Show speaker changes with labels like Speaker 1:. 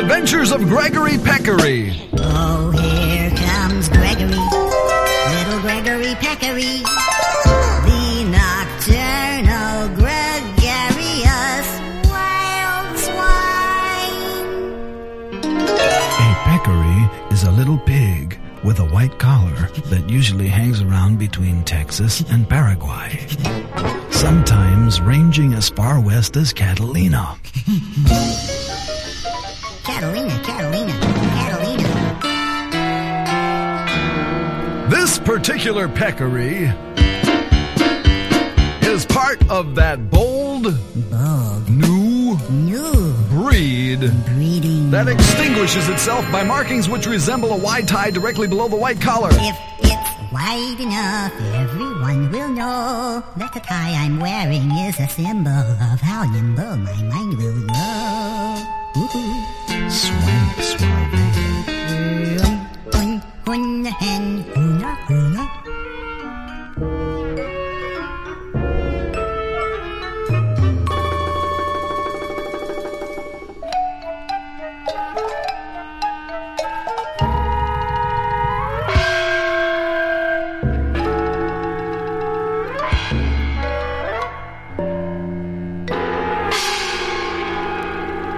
Speaker 1: Adventures of Gregory Peccary.
Speaker 2: Oh, here comes Gregory, little Gregory Peccary, the nocturnal gregarious wild swine.
Speaker 1: A peccary is a little pig with a white collar that usually hangs around between Texas and Paraguay, sometimes ranging as far west as Catalina.
Speaker 2: Catalina, Catalina, Catalina.
Speaker 1: This particular peccary is part of that bold, new breeding that extinguishes itself by markings which resemble a wide tie directly below the white collar.
Speaker 2: If it's wide enough, everyone will know that the tie I'm wearing is a symbol of how nimble my mind will go. Swing,
Speaker 1: suave.
Speaker 2: Hun, hen,